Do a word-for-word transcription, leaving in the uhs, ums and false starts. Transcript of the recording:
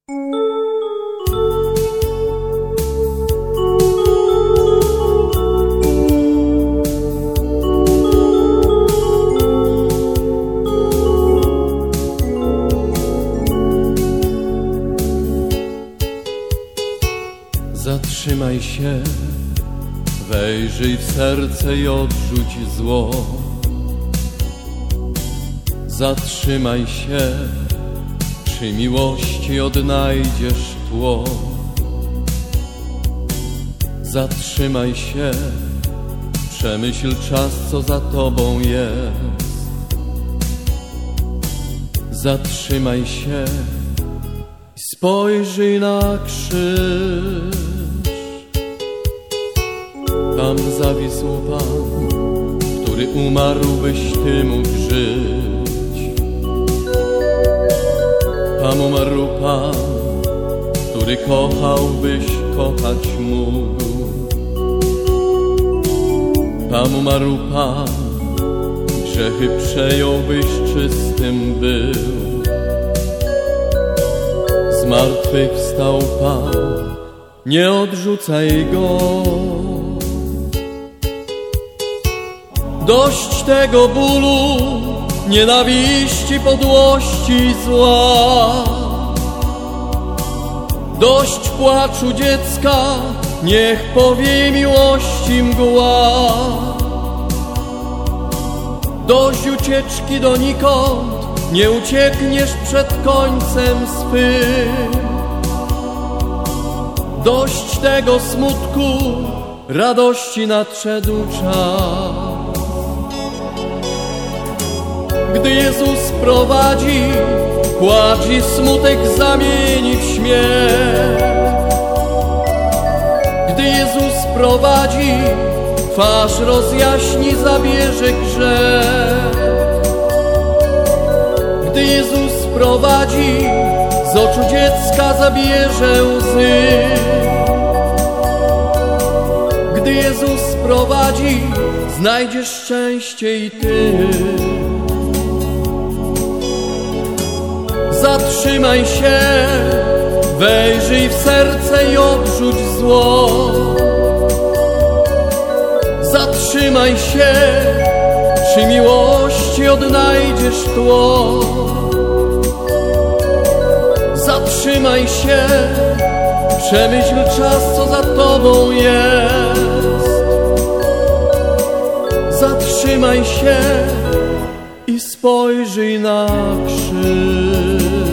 Zatrzymaj się, wejrzyj w serce i odrzuć zło. Zatrzymaj się, przy miłości odnajdziesz tło. Zatrzymaj się, przemyśl czas, co za tobą jest. Zatrzymaj się i spojrzyj na krzyż. Tam zawisł Pan, który umarł, byś Ty mógł żyć. Tam umarł Pan, który kochał, byś kochać mógł. Tam umarł Pan, grzechy przejął, byś czystym był. Zmartwychwstał Pan, nie odrzucaj Go. Dość tego bólu, nienawiści, podłości, zła. Dość płaczu dziecka, niech powieje miłości mgła. Dość ucieczki donikąd, nie uciekniesz przed końcem swym. Dość tego smutku, radości nadszedł czas. Gdy Jezus prowadzi, płacz i smutek zamieni w śmiech. Gdy Jezus prowadzi, twarz rozjaśni, zabierze grzech. Gdy Jezus prowadzi, z oczu dziecka zabierze łzy. Gdy Jezus prowadzi, znajdziesz szczęście i Ty. Zatrzymaj się, wejrzyj w serce i odrzuć zło. Zatrzymaj się, przy miłości odnajdziesz tło. Zatrzymaj się, przemyśl czas, co za tobą jest. Zatrzymaj się i spojrzyj na krzyż.